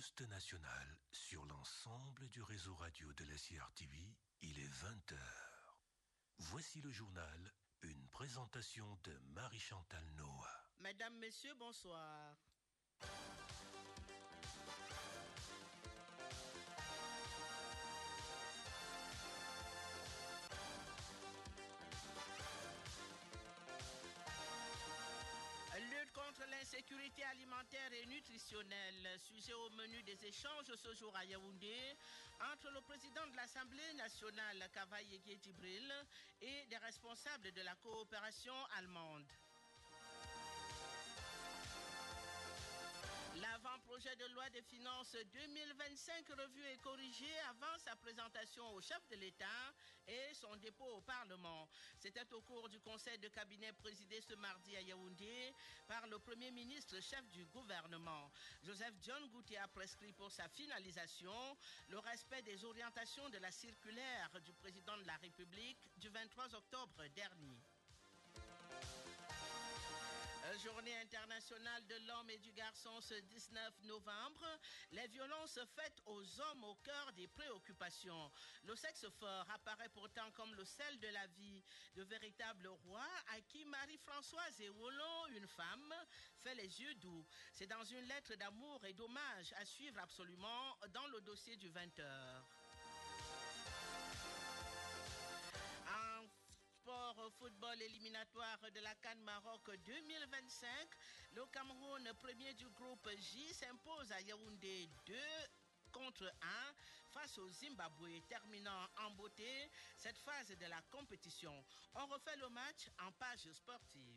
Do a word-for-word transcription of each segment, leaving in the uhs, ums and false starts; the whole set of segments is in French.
Boost national sur l'ensemble du réseau radio de la C R T V, il est vingt heures. Voici le journal, une présentation de Marie-Chantal Noah. Mesdames, Messieurs, bonsoir. Lutte contre l'insécurité alimentaire et nutritionnelle, sujet au menu des échanges ce jour à Yaoundé entre le président de l'Assemblée nationale, Kavaye Djibril, et des responsables de la coopération allemande. L'avant-projet de loi des finances deux mille vingt-cinq revu et corrigé avant sa présentation au chef de l'État et son dépôt au Parlement. C'était au cours du conseil de cabinet présidé ce mardi à Yaoundé par le Premier ministre chef du gouvernement. Joseph John Gouté a prescrit pour sa finalisation le respect des orientations de la circulaire du président de la République du vingt-trois octobre dernier. Journée internationale de l'homme et du garçon ce dix-neuf novembre. Les violences faites aux hommes au cœur des préoccupations. Le sexe fort apparaît pourtant comme le sel de la vie, de véritables rois à qui Marie-Françoise Ewolo, une femme, fait les yeux doux. C'est dans une lettre d'amour et d'hommage à suivre absolument dans le dossier du vingt heures. Sport football éliminatoire de la CAN Maroc deux mille vingt-cinq, le Cameroun, premier du groupe J, s'impose à Yaoundé deux contre un face au Zimbabwe, terminant en beauté cette phase de la compétition. On refait le match en page sportive.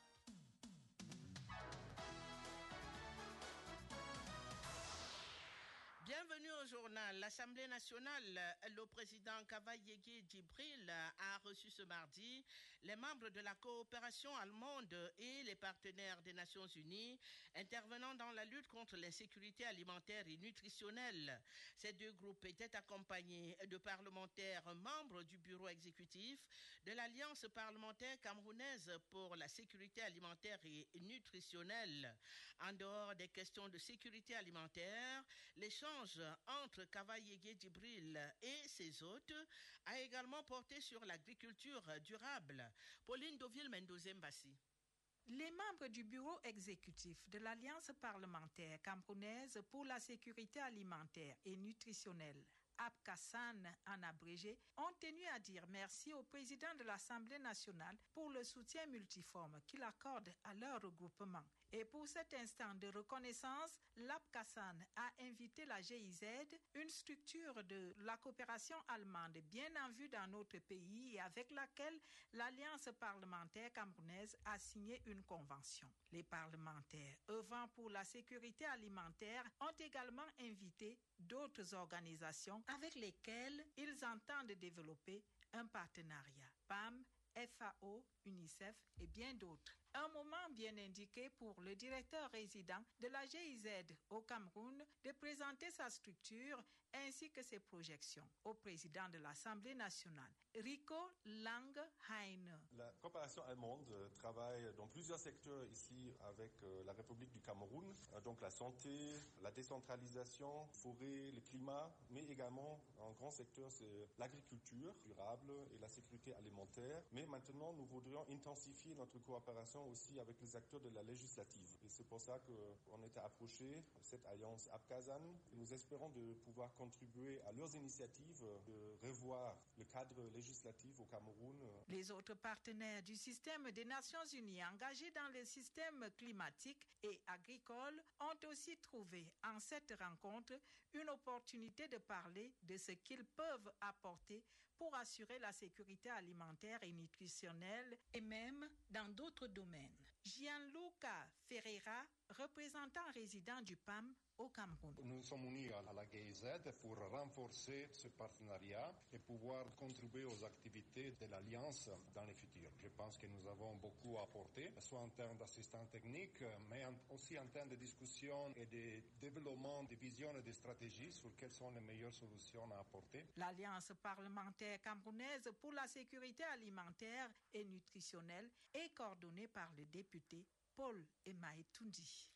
Bienvenue au journal. L'Assemblée nationale, le président Kavaye Djibril a reçu ce mardi les membres de la coopération allemande et les partenaires des Nations Unies intervenant dans la lutte contre l'insécurité alimentaire et nutritionnelle. Ces deux groupes étaient accompagnés de parlementaires membres du bureau exécutif de l'Alliance parlementaire camerounaise pour la sécurité alimentaire et nutritionnelle. En dehors des questions de sécurité alimentaire, l'échange entre Kavaye Djibril et ses hôtes a également porté sur l'agriculture durable. Pauline Deauville-Mendoza-Mbassi. Les membres du bureau exécutif de l'Alliance parlementaire camerounaise pour la sécurité alimentaire et nutritionnelle, APCASAN en abrégé, ont tenu à dire merci au président de l'Assemblée nationale pour le soutien multiforme qu'il accorde à leur regroupement. Et pour cet instant de reconnaissance, l'APCASAN a invité la G I Z, une structure de la coopération allemande bien en vue dans notre pays et avec laquelle l'Alliance parlementaire camerounaise a signé une convention. Les parlementaires œuvrant pour la sécurité alimentaire ont également invité d'autres organisations avec lesquelles ils entendent développer un partenariat. P A M, F A O, UNICEF et bien d'autres. Un moment bien indiqué pour le directeur résident de la G I Z au Cameroun de présenter sa structure ainsi que ses projections au président de l'Assemblée nationale, Rico Lange-Heine. La coopération allemande travaille dans plusieurs secteurs ici avec la République du Cameroun, donc la santé, la décentralisation, forêt, le climat, mais également un grand secteur c'est l'agriculture durable et la sécurité alimentaire. Mais maintenant nous voudrions intensifier notre coopération aussi avec les acteurs de la législative. Et c'est pour ça qu'on était approché de cette alliance APCASAN. Nous espérons de pouvoir contribuer à leurs initiatives de revoir le cadre législatif au Cameroun. Les autres partenaires du système des Nations Unies engagés dans le système climatique et agricole ont aussi trouvé en cette rencontre une opportunité de parler de ce qu'ils peuvent apporter pour assurer la sécurité alimentaire et nutritionnelle et même dans d'autres domaines. Gianluca Ferreira, représentant résident du P A M au Cameroun. Nous sommes unis à la G I Z pour renforcer ce partenariat et pouvoir contribuer aux activités de l'Alliance dans le futur. Je pense que nous avons beaucoup à apporter, soit en termes d'assistance technique, mais aussi en termes de discussion et de développement de visions et de stratégies sur quelles sont les meilleures solutions à apporter. L'Alliance parlementaire camerounaise pour la sécurité alimentaire et nutritionnelle est coordonnée par le député Paul Emaetoundi.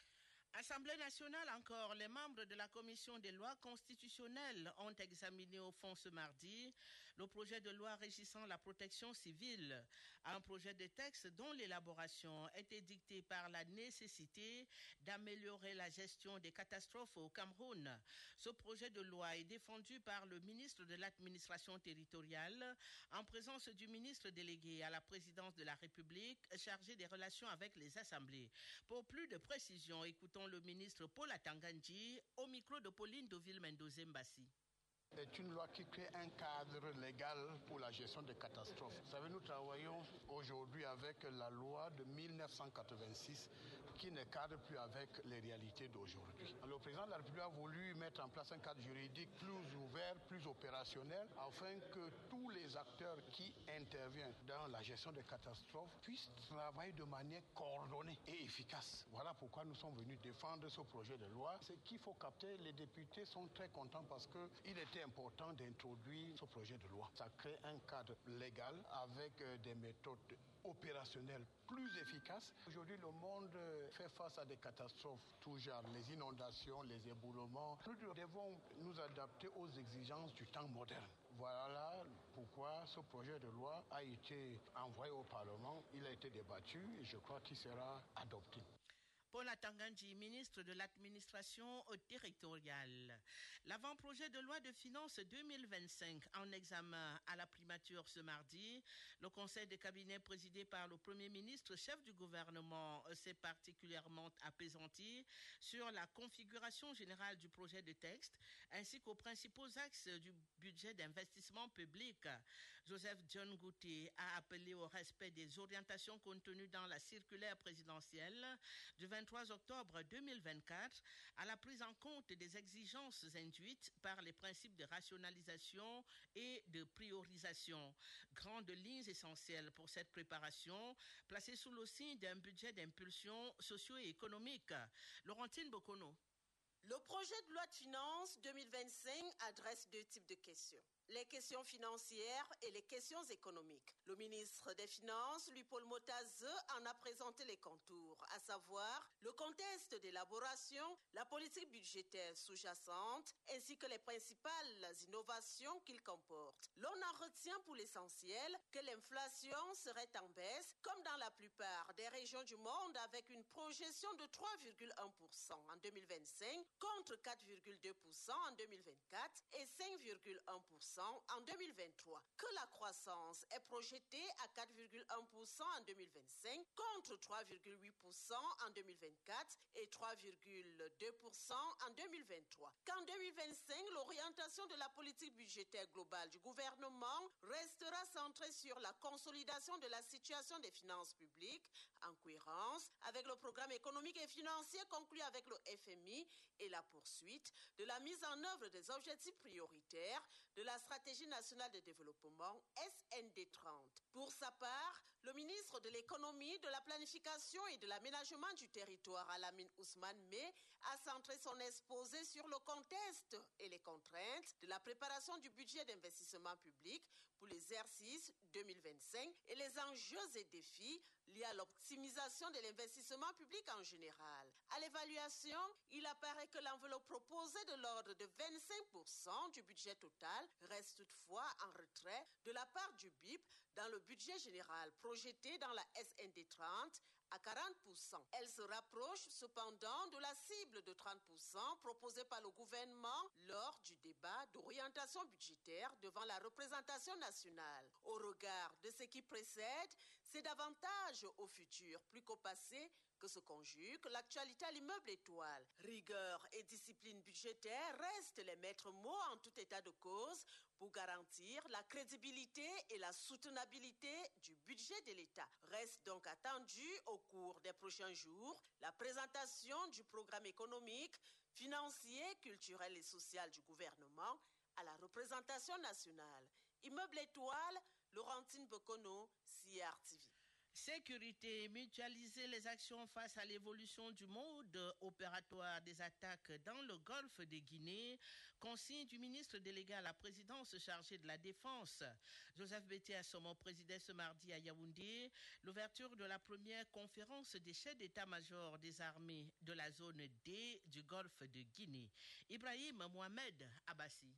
Assemblée nationale encore, les membres de la commission des lois constitutionnelles ont examiné au fond ce mardi le projet de loi régissant la protection civile, un projet de texte dont l'élaboration était dictée par la nécessité d'améliorer la gestion des catastrophes au Cameroun. Ce projet de loi est défendu par le ministre de l'administration territoriale en présence du ministre délégué à la présidence de la République chargé des relations avec les assemblées. Pour plus de précisions, écoutons le ministre Paul Atangandji au micro de Pauline Deauville-Mendoza Mbassi. C'est une loi qui crée un cadre légal pour la gestion des catastrophes. Vous savez, nous travaillons aujourd'hui avec la loi de mille neuf cent quatre-vingt-six qui ne cadre plus avec les réalités d'aujourd'hui. Le président de la République a voulu mettre en place un cadre juridique plus ouvert, plus opérationnel, afin que tous les acteurs qui interviennent dans la gestion des catastrophes puissent travailler de manière coordonnée et efficace. Voilà pourquoi nous sommes venus défendre ce projet de loi. Ce qu'il faut capter, les députés sont très contents parce qu'il était important d'introduire ce projet de loi. Ça crée un cadre légal avec des méthodes opérationnelles plus efficaces. Aujourd'hui, le monde fait face à des catastrophes, tout genre, les inondations, les éboulements. Nous devons nous adapter aux exigences du temps moderne. Voilà pourquoi ce projet de loi a été envoyé au Parlement, il a été débattu et je crois qu'il sera adopté. Paul Atangandji, ministre de l'administration territoriale. L'avant-projet de loi de finances deux mille vingt-cinq en examen à la primature ce mardi. Le conseil de cabinet présidé par le Premier ministre, chef du gouvernement, s'est particulièrement apaisanti sur la configuration générale du projet de texte ainsi qu'aux principaux axes du budget d'investissement public. Joseph John Gouté a appelé au respect des orientations contenues dans la circulaire présidentielle du vingt-trois octobre deux mille vingt-quatre à la prise en compte des exigences induites par les principes de rationalisation et de priorisation. Grandes lignes essentielles pour cette préparation, placée sous le signe d'un budget d'impulsion socio-économique. Laurentine Bokono. Le projet de loi de finances deux mille vingt-cinq adresse deux types de questions. Les questions financières et les questions économiques. Le ministre des Finances, Louis-Paul Motazeux, en a présenté les contours, à savoir le contexte d'élaboration, la politique budgétaire sous-jacente, ainsi que les principales innovations qu'il comporte. L'on en retient pour l'essentiel que l'inflation serait en baisse, comme dans la plupart des régions du monde, avec une projection de trois virgule un pour cent en deux mille vingt-cinq, contre quatre virgule deux pour cent en deux mille vingt-quatre et cinq virgule un pour cent en deux mille vingt-trois, que la croissance est projetée à quatre virgule un pour cent en deux mille vingt-cinq contre trois virgule huit pour cent en deux mille vingt-quatre et trois virgule deux pour cent en deux mille vingt-trois. Qu'en deux mille vingt-cinq, l'orientation de la politique budgétaire globale du gouvernement restera centrée sur la consolidation de la situation des finances publiques en cohérence avec le programme économique et financier conclu avec le F M I et la poursuite de la mise en œuvre des objectifs prioritaires de la Stratégie nationale de développement S N D trente. Pour sa part, le ministre de l'économie, de la planification et de l'aménagement du territoire, Alamine Ousmane Meh, a centré son exposé sur le contexte et les contraintes de la préparation du budget d'investissement public pour l'exercice deux mille vingt-cinq et les enjeux et défis liés à l'optimisation de l'investissement public en général. À l'évaluation, il apparaît que l'enveloppe proposée de l'ordre de vingt-cinq pour cent du budget total reste toutefois en retrait de la part du B I P dans le budget général projeté dans la S N D trente à quarante pour cent. Elle se rapproche cependant de la cible de trente pour cent proposée par le gouvernement lors du débat d'orientation budgétaire devant la représentation nationale. Au regard de ce qui précède, c'est davantage au futur, plus qu'au passé, que se conjugue l'actualité à l'immeuble étoile. Rigueur et discipline budgétaire restent les maîtres mots en tout état de cause pour garantir la crédibilité et la soutenabilité du budget de l'État. Reste donc attendu au cours des prochains jours la présentation du programme économique, financier, culturel et social du gouvernement à la représentation nationale. Immeuble étoile, Laurentine Bokono, C R T V. Sécurité, mutualiser les actions face à l'évolution du mode opératoire des attaques dans le golfe de Guinée, consigne du ministre délégué à la présidence chargé de la défense. Joseph Betty Assomo présidait ce mardi à Yaoundé l'ouverture de la première conférence des chefs d'état-major des armées de la zone D du golfe de Guinée. Ibrahim Mohamed Abbassi.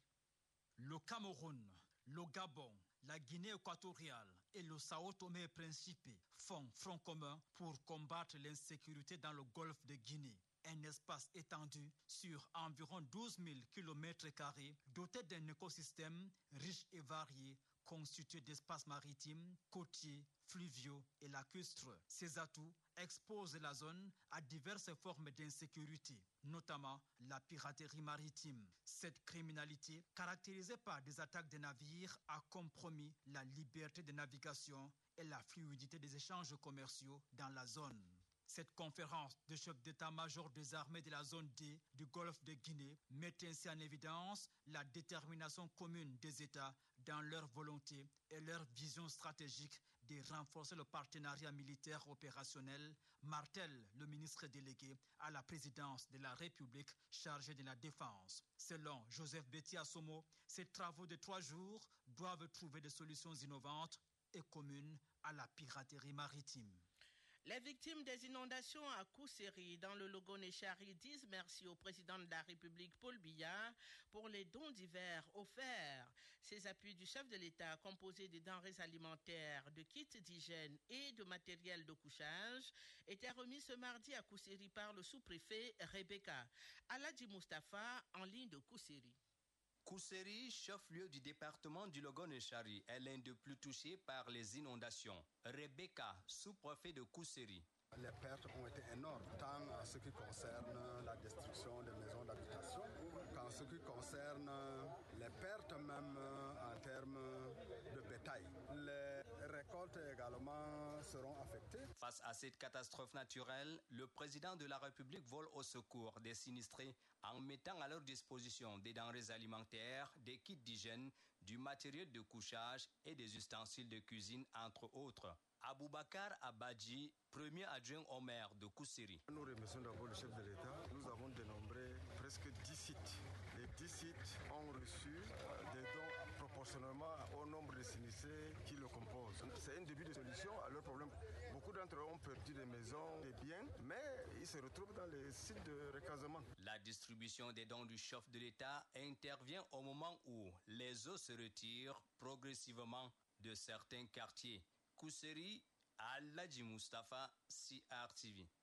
Le Cameroun, le Gabon, la Guinée équatoriale et le Sao Tomé et Principe font front commun pour combattre l'insécurité dans le golfe de Guinée. Un espace étendu sur environ douze mille kilomètres carrés, doté d'un écosystème riche et varié, constitué d'espaces maritimes, côtiers, fluviaux et lacustres. Ces atouts exposent la zone à diverses formes d'insécurité, notamment la piraterie maritime. Cette criminalité, caractérisée par des attaques de navires, a compromis la liberté de navigation et la fluidité des échanges commerciaux dans la zone. Cette conférence de chefs d'état-major des armées de la zone D du golfe de Guinée met ainsi en évidence la détermination commune des États dans leur volonté et leur vision stratégique de renforcer le partenariat militaire opérationnel, martèle le ministre délégué à la présidence de la République chargé de la défense. Selon Joseph Betty Assomo, ces travaux de trois jours doivent trouver des solutions innovantes et communes à la piraterie maritime. Les victimes des inondations à Kousséri dans le Logone-Chari disent merci au président de la République Paul Biya pour les dons divers offerts. Ces appuis du chef de l'État composés de denrées alimentaires, de kits d'hygiène et de matériel de couchage étaient remis ce mardi à Kousséri par le sous-préfet Rebecca. Aladji Mustafa en ligne de Kousséri. Kousséri, chef-lieu du département du Logone-Chari, est l'un des plus touchés par les inondations. Rebecca, sous-préfet de Kousséri. Les pertes ont été énormes, tant en ce qui concerne la destruction des maisons d'habitation qu'en ce qui concerne les pertes même en termes de bétail. Les récoltes également seront affectées. Face à cette catastrophe naturelle, le président de la République vole au secours des sinistrés en mettant à leur disposition des denrées alimentaires, des kits d'hygiène, du matériel de couchage et des ustensiles de cuisine, entre autres. Aboubakar Abadji, premier adjoint au maire de Kousséri. Nous remercions d'abord le chef de l'État. Nous avons dénombré presque dix sites. Les dix sites ont reçu des dons proportionnellement au nombre de sinistrés qui le composent. C'est un début de solution à leurs problèmes. Beaucoup d'entre eux ont perdu des maisons, des biens, mais ils se retrouvent dans les sites de recasement. La distribution des dons du chef de l'État intervient au moment où les eaux se retirent progressivement de certains quartiers. Kousséri, Aladji Mustafa, C R T V.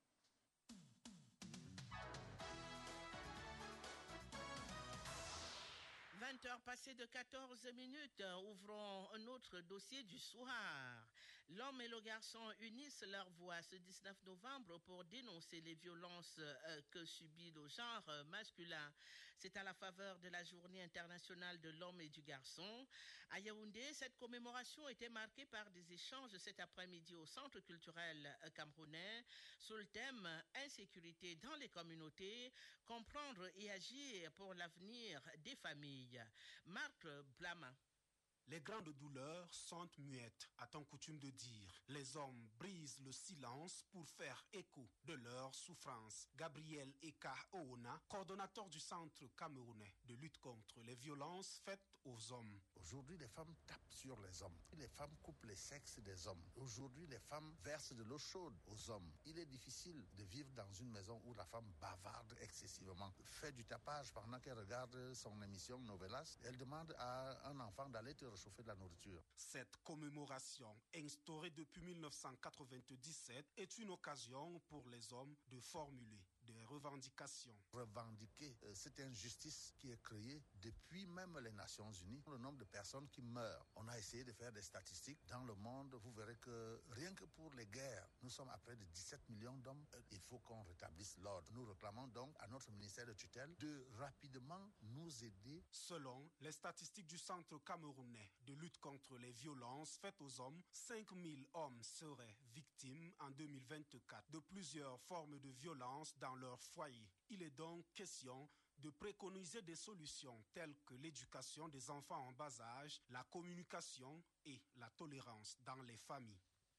vingt heures passées de quatorze minutes, ouvrons un autre dossier du soir. L'homme et le garçon unissent leur voix ce dix-neuf novembre pour dénoncer les violences euh, que subit le genre euh, masculin. C'est à la faveur de la Journée internationale de l'homme et du garçon. À Yaoundé, cette commémoration était marquée par des échanges cet après-midi au Centre culturel euh, camerounais sous le thème « Insécurité dans les communautés, comprendre et agir pour l'avenir des familles ». Marc Blama. Les grandes douleurs sont muettes, a-t-on coutume de dire. Les hommes brisent le silence pour faire écho de leurs souffrances. Gabriel Eka Oona, coordonnateur du Centre camerounais de lutte contre les violences faites aux hommes. Aujourd'hui, les femmes tapent sur les hommes. Les femmes coupent les sexes des hommes. Aujourd'hui, les femmes versent de l'eau chaude aux hommes. Il est difficile de vivre dans une maison où la femme bavarde excessivement, fait du tapage pendant qu'elle regarde son émission Novelas. Elle demande à un enfant d'aller te chauffer de la nourriture. Cette commémoration, instaurée depuis mille neuf cent quatre-vingt-dix-sept, est une occasion pour les hommes de formuler des revendications. Revendiquer euh, cette injustice qui est créée depuis même les Nations Unies, le nombre de personnes qui meurent. On a essayé de faire des statistiques dans le monde. Vous verrez que rien que pour les guerres, nous sommes à près de dix-sept millions d'hommes. Il faut qu'on rétablisse l'ordre. Nous réclamons donc à notre ministère de tutelle de rapidement nous aider. Selon les statistiques du Centre camerounais de lutte contre les violences faites aux hommes, cinq mille hommes seraient victimes en deux mille vingt-quatre de plusieurs formes de violence dans leur foyer. Il est donc question de préconiser des solutions telles que l'éducation des enfants en bas âge, la communication et la tolérance dans les familles.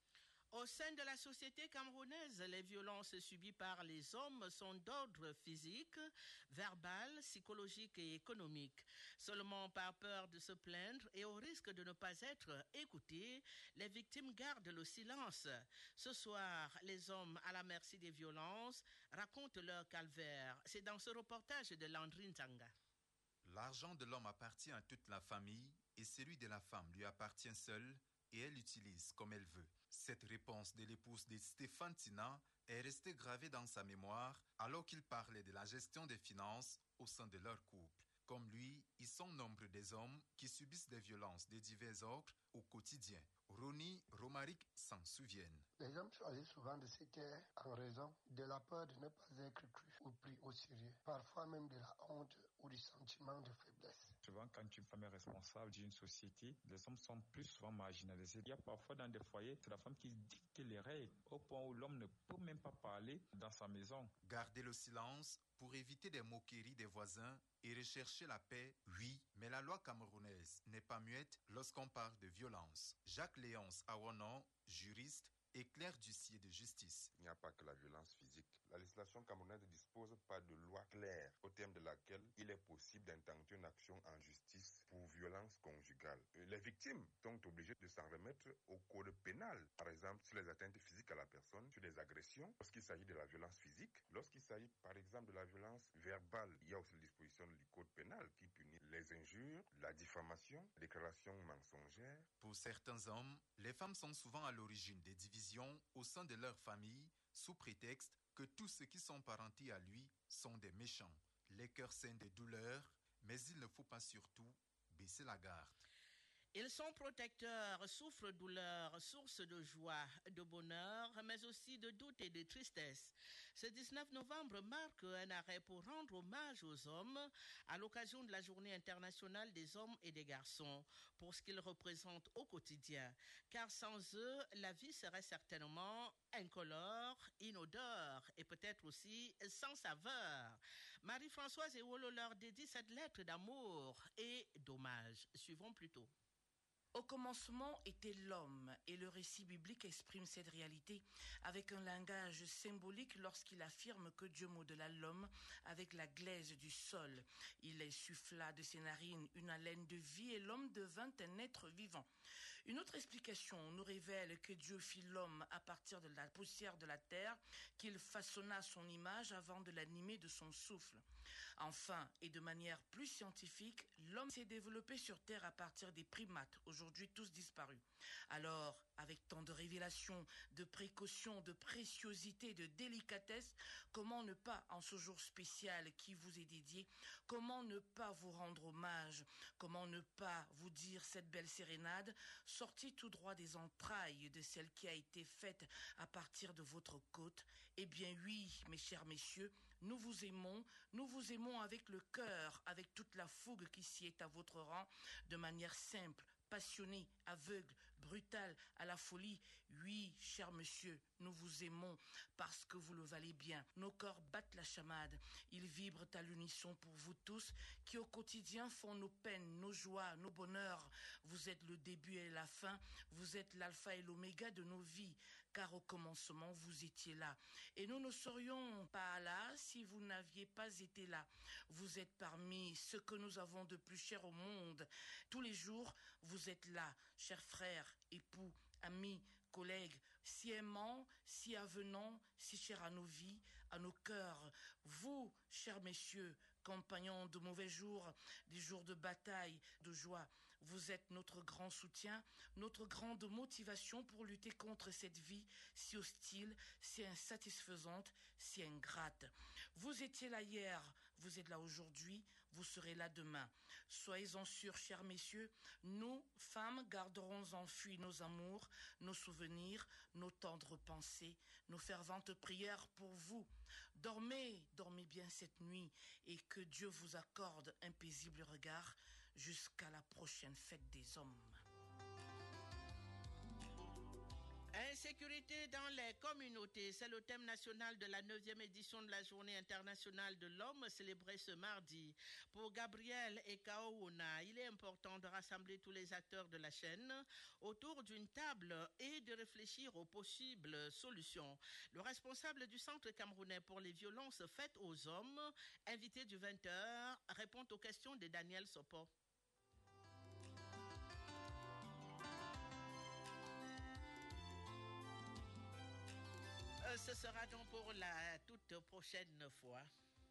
Au sein de la société camerounaise, les violences subies par les hommes sont d'ordre physique, verbal, psychologique et économique. Seulement par peur de se plaindre et au risque de ne pas être écoutées, les victimes gardent le silence. Ce soir, les hommes à la merci des violences racontent leur calvaire. C'est dans ce reportage de Landry Nzanga. L'argent de l'homme appartient à toute la famille et celui de la femme lui appartient seul et elle l'utilise comme elle veut. Cette réponse de l'épouse de Stéphane Tina est restée gravée dans sa mémoire alors qu'il parlait de la gestion des finances au sein de leur couple. Comme lui, ils sont nombreux des hommes qui subissent des violences de divers ordres au quotidien. Ronnie Romaric s'en souviennent. Les hommes choisissent souvent de se taire en raison de la peur de ne pas être crus ou pris au sérieux, parfois même de la honte ou du sentiment de faiblesse. Souvent, quand une femme est responsable d'une société, les hommes sont plus souvent marginalisés. Il y a parfois dans des foyers, c'est la femme qui dicte les règles, au point où l'homme ne peut même pas parler dans sa maison. Garder le silence pour éviter des moqueries des voisins et rechercher la paix, oui, mais la loi camerounaise n'est pas muette lorsqu'on parle de violence. Jacques Léonce Awonon, juriste, éclaire d'huissier de justice. Il n'y a pas que la violence physique. La législation camerounaise ne dispose pas de loi claire au terme de laquelle il est possible d'intenter une action en justice pour violence conjugale. Les victimes sont obligées de s'en remettre au code pénal. Par exemple, sur les atteintes physiques à la personne, sur les agressions, lorsqu'il s'agit de la violence physique, lorsqu'il s'agit par exemple de la violence verbale, il y a aussi les dispositions du code pénal qui punit les injures, la diffamation, la déclaration mensongère. Pour certains hommes, les femmes sont souvent à l'origine des divisions au sein de leur famille sous prétexte que tous ceux qui sont parentés à lui sont des méchants. Les cœurs saignent de douleur, mais il ne faut pas surtout baisser la garde. Ils sont protecteurs, souffre-douleur, source de joie, de bonheur, mais aussi de doute et de tristesse. Ce dix-neuf novembre marque un arrêt pour rendre hommage aux hommes à l'occasion de la Journée internationale des hommes et des garçons, pour ce qu'ils représentent au quotidien. Car sans eux, la vie serait certainement incolore, inodore et peut-être aussi sans saveur. Marie-Françoise Ewolo leur dédie cette lettre d'amour et d'hommage. Suivons plutôt. Au commencement était l'homme, et le récit biblique exprime cette réalité avec un langage symbolique lorsqu'il affirme que Dieu modela l'homme avec la glaise du sol. Il insuffla de ses narines une haleine de vie et l'homme devint un être vivant. Une autre explication nous révèle que Dieu fit l'homme à partir de la poussière de la terre, qu'il façonna à son image avant de l'animer de son souffle. Enfin, et de manière plus scientifique, l'homme s'est développé sur Terre à partir des primates, aujourd'hui tous disparus. Alors, avec tant de révélations, de précautions, de préciosité, de délicatesse, comment ne pas, en ce jour spécial qui vous est dédié, comment ne pas vous rendre hommage, comment ne pas vous dire cette belle sérénade, sortie tout droit des entrailles de celle qui a été faite à partir de votre côte. Eh bien oui, mes chers messieurs, nous vous aimons, nous vous aimons avec le cœur, avec toute la fougue qui s'y est à votre rang, de manière simple, passionnée, aveugle, brutale, à la folie. Oui, cher monsieur, nous vous aimons parce que vous le valez bien. Nos corps battent la chamade, ils vibrent à l'unisson pour vous tous qui au quotidien font nos peines, nos joies, nos bonheurs. Vous êtes le début et la fin, vous êtes l'alpha et l'oméga de nos vies, car au commencement vous étiez là. Et nous ne serions pas là si vous n'aviez pas été là. Vous êtes parmi ce que nous avons de plus cher au monde. Tous les jours, vous êtes là, chers frères, époux, amis, collègues, si aimants, si avenants, si chers à nos vies, à nos cœurs. Vous, chers messieurs, compagnons de mauvais jours, des jours de bataille, de joie, vous êtes notre grand soutien, notre grande motivation pour lutter contre cette vie si hostile, si insatisfaisante, si ingrate. Vous étiez là hier, vous êtes là aujourd'hui, vous serez là demain. Soyez-en sûrs, chers messieurs, nous, femmes, garderons enfui nos amours, nos souvenirs, nos tendres pensées, nos ferventes prières pour vous. Dormez, dormez bien cette nuit et que Dieu vous accorde un paisible regard jusqu'à la prochaine fête des hommes. Ainsi Sécurité dans les communautés, c'est le thème national de la neuvième édition de la Journée internationale de l'homme célébrée ce mardi. Pour Gabriel Ekaouna, il est important de rassembler tous les acteurs de la chaîne autour d'une table et de réfléchir aux possibles solutions. Le responsable du Centre camerounais pour les violences faites aux hommes, invité du vingt heures, répond aux questions de Daniel Sopo. Ce sera donc pour la toute prochaine fois.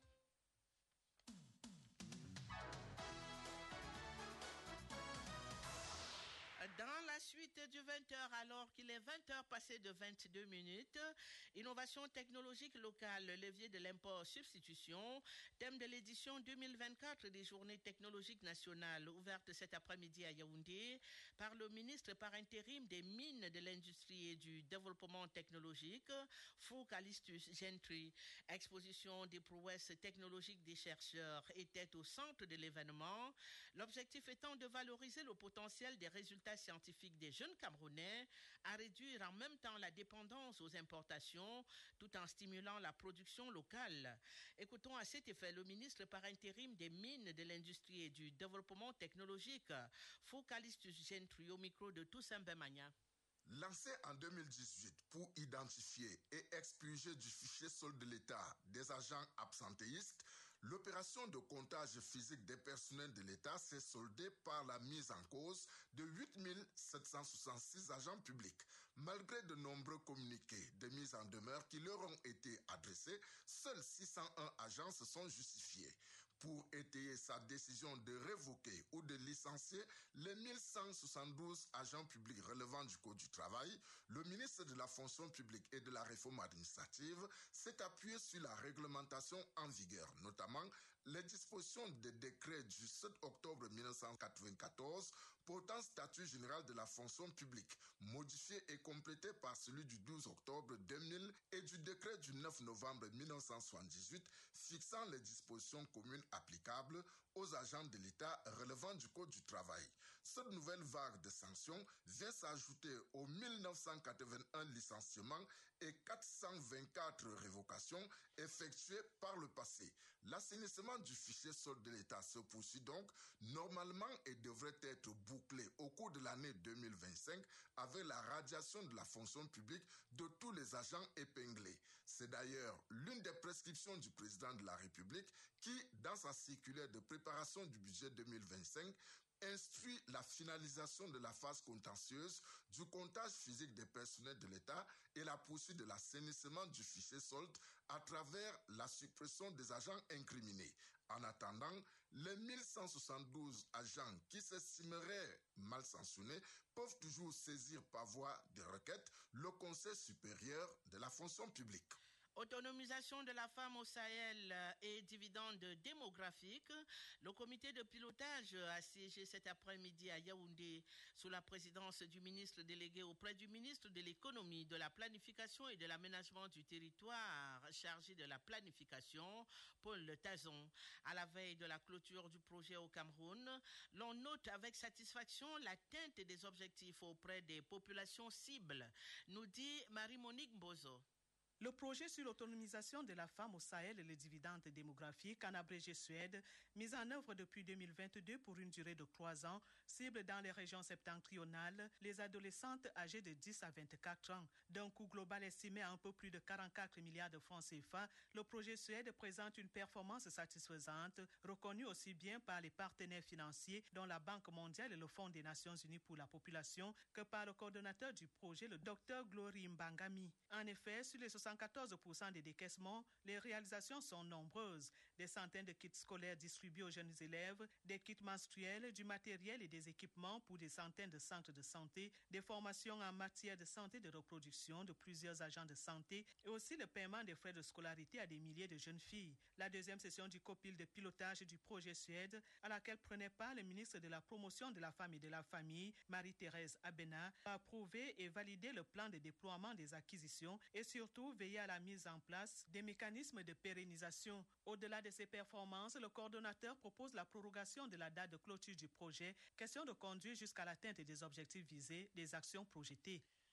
Dans la suite du vingt heures, alors qu'il est vingt heures passées de vingt-deux minutes, innovation technologique locale, levier de l'import-substitution, thème de l'édition deux mille vingt-quatre des Journées technologiques nationales, ouverte cet après-midi à Yaoundé par le ministre par intérim des Mines, de l'Industrie et du Développement technologique, Fou Calistus Gentry. Exposition des prouesses technologiques des chercheurs était au centre de l'événement, l'objectif étant de valoriser le potentiel des résultats scientifiques des jeunes Camerounais, à réduire en même temps la dépendance aux importations tout en stimulant la production locale. Écoutons à cet effet le ministre par intérim des Mines, de l'Industrie et du Développement technologique, Fou Calistus Gentry, au micro de Toussaint Bemagna. Lancé en deux mille dix-huit pour identifier et expurger du fichier solde de l'État des agents absentéistes, l'opération de comptage physique des personnels de l'État s'est soldée par la mise en cause de huit mille sept cent soixante-six agents publics. Malgré de nombreux communiqués de mise en demeure qui leur ont été adressés, seuls six cent un agents se sont justifiés. Pour étayer sa décision de révoquer ou de licencier les mille cent soixante-douze agents publics relevant du Code du travail, le ministre de la fonction publique et de la réforme administrative s'est appuyé sur la réglementation en vigueur, notamment les dispositions des décrets du sept octobre mille neuf cent quatre-vingt-quatorze portant statut général de la fonction publique, modifié et complété par celui du douze octobre deux mille et du décret du neuf novembre mille neuf cent soixante-dix-huit fixant les dispositions communes applicables aux agents de l'État relevant du Code du travail. Cette nouvelle vague de sanctions vient s'ajouter aux mille neuf cent quatre-vingt-un licenciements et quatre cent vingt-quatre révocations effectuées par le passé. L'assainissement du fichier solde de l'État se poursuit donc normalement et devrait être bouclé au cours de l'année deux mille vingt-cinq avec la radiation de la fonction publique de tous les agents épinglés. C'est d'ailleurs l'une des prescriptions du président de la République qui, dans sa circulaire de préparation du budget deux mille vingt-cinq, instruit la finalisation de la phase contentieuse du comptage physique des personnels de l'État et la poursuite de l'assainissement du fichier solde à travers la suppression des agents incriminés. En attendant, les mille cent soixante-douze agents qui s'estimeraient mal sanctionnés peuvent toujours saisir par voie de requête le Conseil supérieur de la fonction publique. Autonomisation de la femme au Sahel et dividendes démographiques. Le comité de pilotage a siégé cet après-midi à Yaoundé sous la présidence du ministre délégué auprès du ministre de l'économie, de la planification et de l'aménagement du territoire chargé de la planification, Paul Tazon. À la veille de la clôture du projet au Cameroun, l'on note avec satisfaction l'atteinte des objectifs auprès des populations cibles, nous dit Marie-Monique Bozo. Le projet sur l'autonomisation de la femme au Sahel et les dividendes démographiques, en abrégé Suède, mis en œuvre depuis deux mille vingt-deux pour une durée de trois ans, cible dans les régions septentrionales les adolescentes âgées de dix à vingt-quatre ans. D'un coût global estimé à un peu plus de quarante-quatre milliards de francs C F A, le projet Suède présente une performance satisfaisante, reconnue aussi bien par les partenaires financiers, dont la Banque mondiale et le Fonds des Nations unies pour la population, que par le coordonnateur du projet, le docteur Glory Mbangami. En effet, sur les soixante-quatorze pour cent des décaissements, les réalisations sont nombreuses. Des centaines de kits scolaires distribués aux jeunes élèves, des kits menstruels, du matériel et des équipements pour des centaines de centres de santé, des formations en matière de santé et de reproduction de plusieurs agents de santé et aussi le paiement des frais de scolarité à des milliers de jeunes filles. La deuxième session du copil de pilotage du projet Suède, à laquelle prenait part le ministre de la Promotion de la Femme et de la Famille, Marie-Thérèse Abena, a approuvé et validé le plan de déploiement des acquisitions et surtout veiller à la mise en place des mécanismes de pérennisation. Au-delà de ces performances, le coordonnateur propose la prorogation de la date de clôture du projet, question de conduire jusqu'à l'atteinte des objectifs visés, des actions projetées.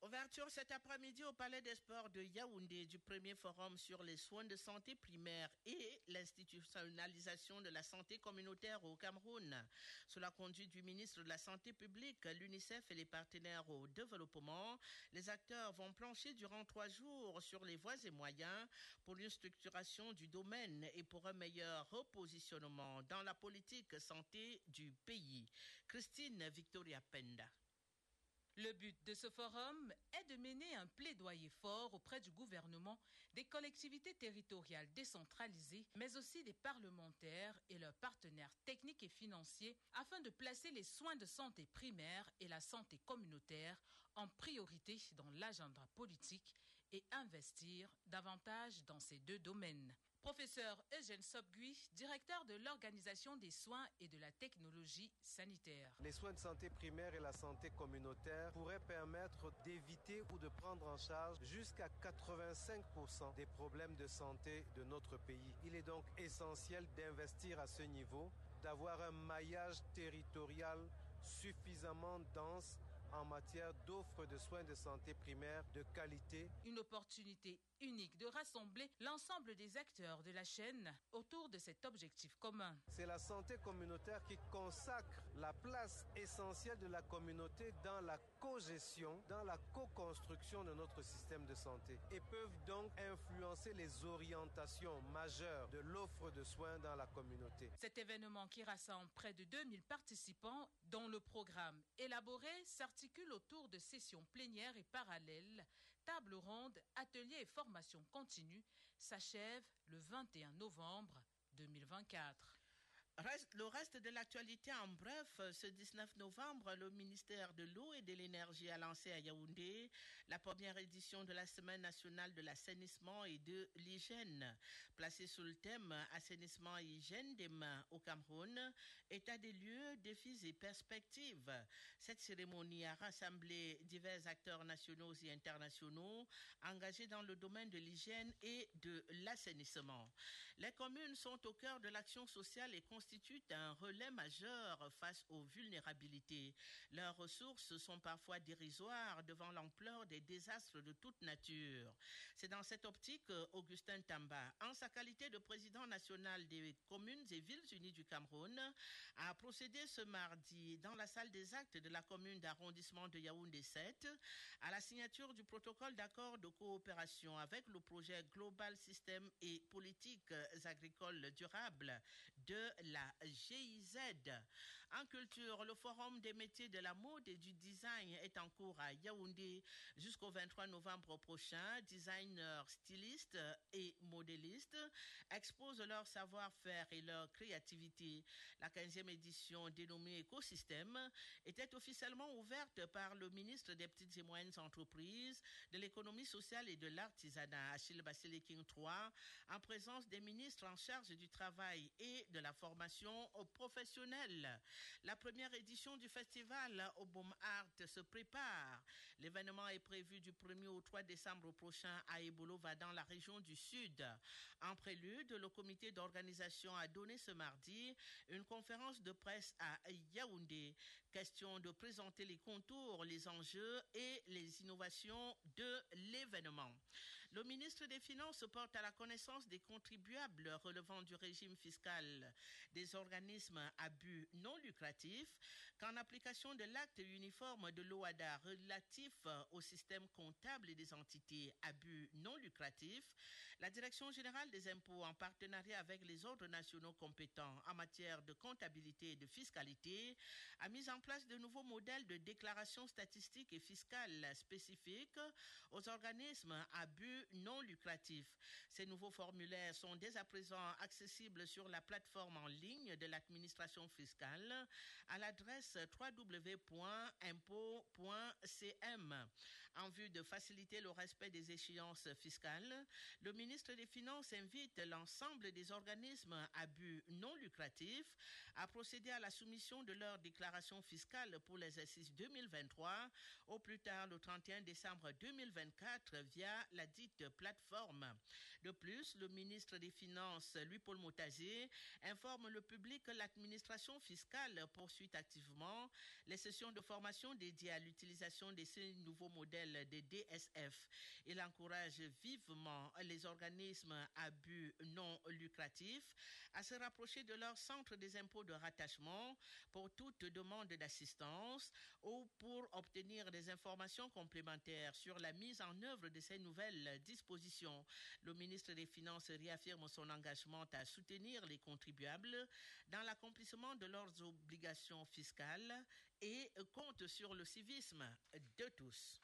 Ouverture cet après-midi au Palais des Sports de Yaoundé du premier forum sur les soins de santé primaire et l'institutionnalisation de la santé communautaire au Cameroun. Sous la conduite du ministre de la Santé publique, l'UNICEF et les partenaires au développement, les acteurs vont plancher durant trois jours sur les voies et moyens pour une structuration du domaine et pour un meilleur repositionnement dans la politique santé du pays. Christine Victoria Penda. Le but de ce forum est de mener un plaidoyer fort auprès du gouvernement, des collectivités territoriales décentralisées, mais aussi des parlementaires et leurs partenaires techniques et financiers afin de placer les soins de santé primaire et la santé communautaire en priorité dans l'agenda politique et investir davantage dans ces deux domaines. Professeur Eugène Sobgui, directeur de l'Organisation des soins et de la technologie sanitaire. Les soins de santé primaire et la santé communautaire pourraient permettre d'éviter ou de prendre en charge jusqu'à quatre-vingt-cinq pour cent des problèmes de santé de notre pays. Il est donc essentiel d'investir à ce niveau, d'avoir un maillage territorial suffisamment dense en matière d'offres de soins de santé primaire de qualité. Une opportunité unique de rassembler l'ensemble des acteurs de la chaîne autour de cet objectif commun. C'est la santé communautaire qui consacre la place essentielle de la communauté dans la co-gestion, dans la co-construction de notre système de santé et peuvent donc influencer les orientations majeures de l'offre de soins dans la communauté. Cet événement qui rassemble près de deux mille participants dont le programme élaboré s'articule autour de sessions plénières et parallèles, tables rondes, ateliers et formations continues s'achève le vingt et un novembre deux mille vingt-quatre. Reste, le reste de l'actualité en bref, ce dix-neuf novembre, le ministère de l'eau et de l'énergie a lancé à Yaoundé la première édition de la Semaine nationale de l'assainissement et de l'hygiène. Placée sous le thème Assainissement et hygiène des mains au Cameroun, état des lieux, défis et perspectives. Cette cérémonie a rassemblé divers acteurs nationaux et internationaux engagés dans le domaine de l'hygiène et de l'assainissement. Les communes sont au cœur de l'action sociale et constituent un relais majeur face aux vulnérabilités. Leurs ressources sont parfois dérisoires devant l'ampleur des désastres de toute nature. C'est dans cette optique qu'Augustin Tamba, en sa qualité de président national des communes et villes unies du Cameroun, a procédé ce mardi dans la salle des actes de la commune d'arrondissement de Yaoundé sept à la signature du protocole d'accord de coopération avec le projet Global System et Politiques agricoles durables de la G I Z. En culture, le forum des métiers de la mode et du design est en cours à Yaoundé jusqu'au vingt-trois novembre prochain. Designers, stylistes et modélistes exposent leur savoir-faire et leur créativité. La quinzième édition dénommée Écosystème était officiellement ouverte par le ministre des Petites et Moyennes Entreprises, de l'économie sociale et de l'artisanat, Achille Basseleking trois, en présence des ministres en charge du travail et de la formation professionnelle. La première édition du festival Obom Art se prépare. L'événement est prévu du premier au trois décembre prochain à Ebolova dans la région du Sud. En prélude, le comité d'organisation a donné ce mardi une conférence de presse à Yaoundé. Question de présenter les contours, les enjeux et les innovations de l'événement. Le ministre des Finances porte à la connaissance des contribuables relevant du régime fiscal des organismes à but non lucratif qu'en application de l'acte uniforme de l'O A D A relatif au système comptable et des entités à but non lucratif, la Direction générale des impôts, en partenariat avec les ordres nationaux compétents en matière de comptabilité et de fiscalité, a mis en place de nouveaux modèles de déclaration statistique et fiscale spécifiques aux organismes à but non lucratif. Ces nouveaux formulaires sont dès à présent accessibles sur la plateforme en ligne de l'administration fiscale à l'adresse w w w point impôt point c m. En vue de faciliter le respect des échéances fiscales, le ministre des Finances invite l'ensemble des organismes à but non lucratif à procéder à la soumission de leur déclaration fiscale pour l'exercice deux mille vingt-trois au plus tard le trente et un décembre deux mille vingt-quatre via la dite dite plateforme. De plus, le ministre des Finances, Louis-Paul Motazé, informe le public que l'administration fiscale poursuit activement les sessions de formation dédiées à l'utilisation de ces nouveaux modèles de D S F. Il encourage vivement les organismes à but non lucratif à se rapprocher de leur centre des impôts de rattachement pour toute demande d'assistance ou pour obtenir des informations complémentaires sur la mise en œuvre de ces nouvelles dispositions. Le ministre des Finances réaffirme son engagement à soutenir les contribuables dans l'accomplissement de leurs obligations fiscales et compte sur le civisme de tous.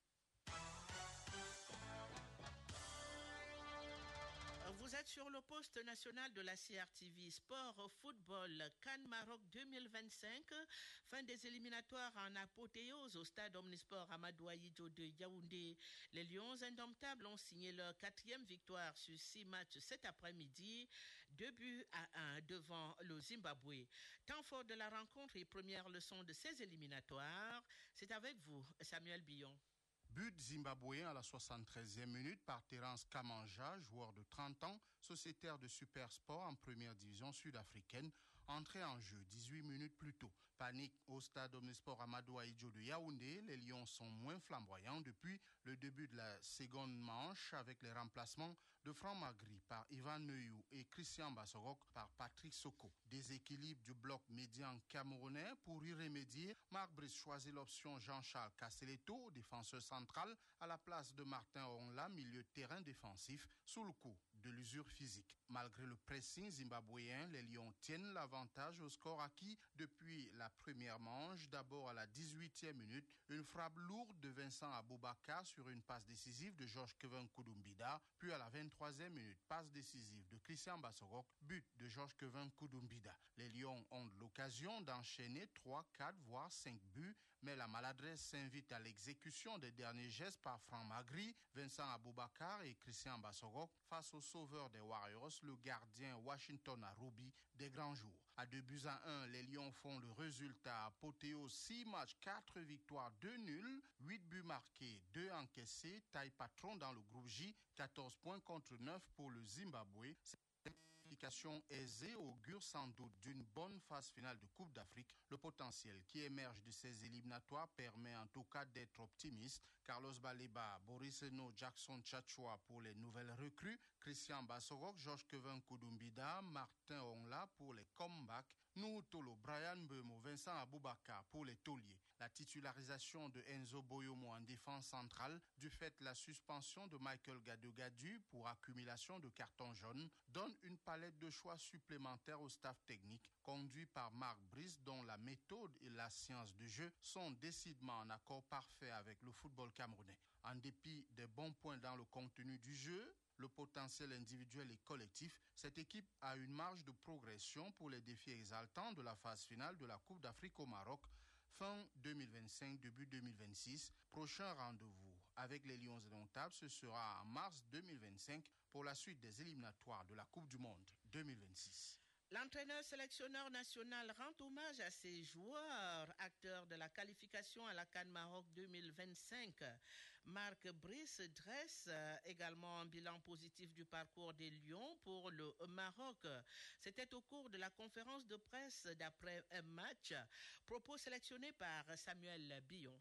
Vous êtes sur le poste national de la C R T V Sport Football CAN Maroc deux mille vingt-cinq. Fin des éliminatoires en apothéose au stade Omnisport Amadou Ahidjo de Yaoundé. Les Lions indomptables ont signé leur quatrième victoire sur six matchs cet après-midi, deux buts à un devant le Zimbabwe. Temps fort de la rencontre et première leçon de ces éliminatoires, c'est avec vous, Samuel Billon. But zimbabwéen à la soixante-treizième minute par Terence Kamanja, joueur de trente ans, sociétaire de Super Sport en première division sud-africaine, entré en jeu dix-huit minutes plus tôt. Panique au stade Omnisport Amadou Ahidjo de Yaoundé, les Lions sont moins flamboyants depuis le début de la seconde manche avec les remplacements de Franck Magri par Ivan Neyou et Christian Bassogok par Patrick Soko. Déséquilibre du bloc médian camerounais. Pour y remédier, Marc Brice choisit l'option Jean-Charles Castelletto, défenseur central, à la place de Martin Ongla, milieu de terrain défensif, sous le coup de l'usure physique. Malgré le pressing zimbabwéen, les Lions tiennent l'avantage au score acquis depuis la première manche. D'abord à la dix-huitième minute, une frappe lourde de Vincent Aboubakar sur une passe décisive de Georges Kevin Koudumbida, puis à la vingt-troisième minute, passe décisive de Christian Bassogok, but de Georges Kevin Koudumbida. Les Lions ont l'occasion d'enchaîner trois, quatre, voire cinq buts, mais la maladresse s'invite à l'exécution des derniers gestes par Franck Magri, Vincent Aboubakar et Christian Bassogok face au sauveur des Warriors, le gardien Washington Arubi des grands jours. À deux buts à un, les Lions font le résultat apothéose, six matchs, quatre victoires, deux nuls, huit buts marqués, deux encaissés, taille patron dans le groupe J, quatorze points contre neuf pour le Zimbabwe. Qualification aisée augure sans doute d'une bonne phase finale de Coupe d'Afrique. Le potentiel qui émerge de ces éliminatoires permet en tout cas d'être optimiste. Carlos Baleba, Boris Eno, Jackson Tchatchoua pour les nouvelles recrues, Christian Bassogok, Georges Kevin Koudumbida, Martin Ongla pour les comebacks, Noutolo, Brian Bemo, Vincent Aboubakar pour les tauliers. La titularisation de Enzo Boyomo en défense centrale, du fait de la suspension de Michael Gadou-Gadu pour accumulation de cartons jaunes, donne une palette de choix supplémentaires au staff technique, conduit par Marc Brice, dont la méthode et la science du jeu sont décidément en accord parfait avec le football camerounais. En dépit des bons points dans le contenu du jeu, le potentiel individuel et collectif, cette équipe a une marge de progression pour les défis exaltants de la phase finale de la Coupe d'Afrique au Maroc, fin deux mille vingt-cinq, début deux mille vingt-six. Prochain rendez-vous avec les Lions indomptables, ce sera en mars deux mille vingt-cinq pour la suite des éliminatoires de la Coupe du Monde deux mille vingt-six. L'entraîneur sélectionneur national rend hommage à ses joueurs, acteurs de la qualification à la CAN Maroc deux mille vingt-cinq. Marc Brice dresse également un bilan positif du parcours des Lions pour le Maroc. C'était au cours de la conférence de presse d'après un match, propos sélectionnés par Samuel Billon.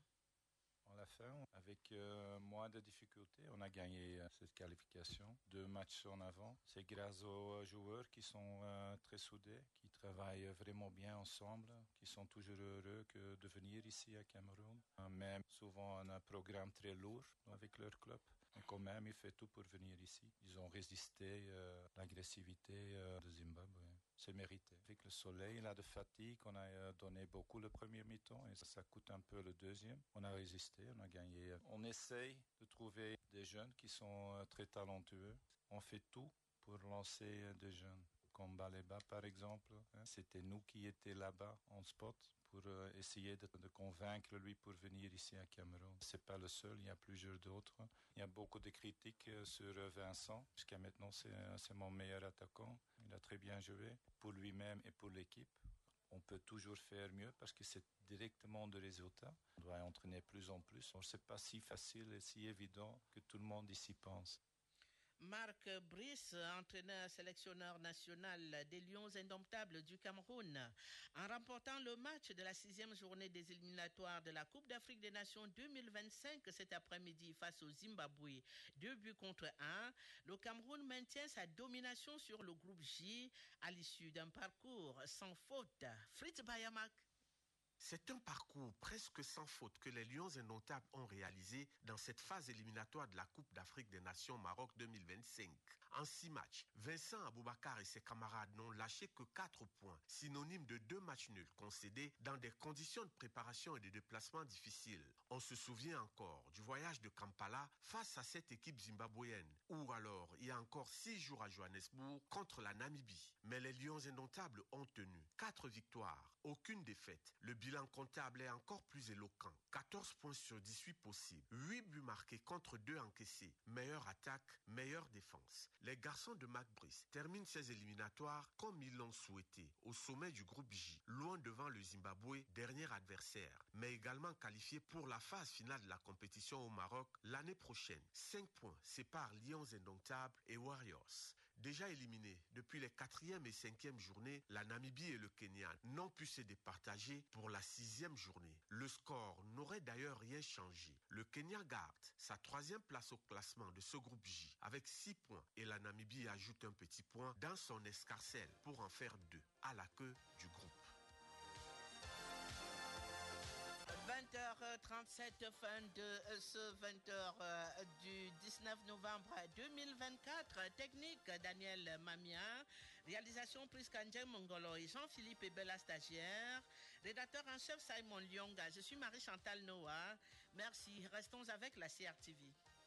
On l'a fait avec euh, moins de difficultés. On a gagné euh, cette qualification. Deux matchs en avant. C'est grâce aux joueurs qui sont euh, très soudés, qui travaillent vraiment bien ensemble, qui sont toujours heureux que de venir ici à Cameroun. Euh, même souvent, on a un programme très lourd avec leur club. Mais quand même, ils font tout pour venir ici. Ils ont résisté euh, à l'agressivité euh, de Zimbabwe. C'est mérité. Avec le soleil, là, de fatigue, on a euh, donné beaucoup le premier mi-temps et ça, ça coûte un peu le deuxième. On a résisté, on a gagné. On essaye de trouver des jeunes qui sont euh, très talentueux. On fait tout pour lancer euh, des jeunes. Comme Baleba, par exemple. Hein. C'était nous qui étions là-bas en spot pour euh, essayer de, de convaincre lui pour venir ici à Cameroun. C'est pas le seul, il y a plusieurs d'autres. Il y a beaucoup de critiques euh, sur euh, Vincent. Jusqu'à maintenant, c'est, c'est mon meilleur attaquant. Il a très bien joué pour lui-même et pour l'équipe. On peut toujours faire mieux parce que c'est directement de résultats. On doit entraîner plus en plus. Ce n'est pas si facile et si évident que tout le monde ici pense. Marc Brice, entraîneur sélectionneur national des Lions indomptables du Cameroun, en remportant le match de la sixième journée des éliminatoires de la Coupe d'Afrique des Nations deux mille vingt-cinq cet après-midi face au Zimbabwe, deux buts contre un, le Cameroun maintient sa domination sur le groupe J à l'issue d'un parcours sans faute. Fritz Bayamak. C'est un parcours presque sans faute que les Lions indomptables ont réalisé dans cette phase éliminatoire de la Coupe d'Afrique des Nations Maroc deux mille vingt-cinq. En six matchs, Vincent Aboubakar et ses camarades n'ont lâché que quatre points, synonyme de deux matchs nuls concédés dans des conditions de préparation et de déplacement difficiles. On se souvient encore du voyage de Kampala face à cette équipe zimbabwéenne, ou alors il y a encore six jours à Johannesburg contre la Namibie. Mais les Lions indomptables ont tenu quatre victoires, aucune défaite. Le bilan comptable est encore plus éloquent. quatorze points sur dix-huit possibles. huit buts marqués contre deux encaissés. Meilleure attaque, meilleure défense. Les garçons de Marc Brice terminent ces éliminatoires comme ils l'ont souhaité, au sommet du groupe J, loin devant le Zimbabwe, dernier adversaire, mais également qualifié pour la phase finale de la compétition au Maroc l'année prochaine. cinq points séparent Lions indomptables et Warriors. Déjà éliminés depuis les quatrième et cinquième journées, la Namibie et le Kenya n'ont pu se départager pour la sixième journée. Le score n'aurait d'ailleurs rien changé. Le Kenya garde sa troisième place au classement de ce groupe J avec six points et la Namibie ajoute un petit point dans son escarcelle pour en faire deux à la queue du groupe. vingt heures trente-sept, fin de ce vingt heures du dix-neuf novembre deux mille vingt-quatre. Technique Daniel Mamia, réalisation Priskanjem Mongolo et Jean-Philippe Ebella stagiaire, rédacteur en chef Simon Lyonga. Je suis Marie-Chantal Noah. Merci, restons avec la C R T V.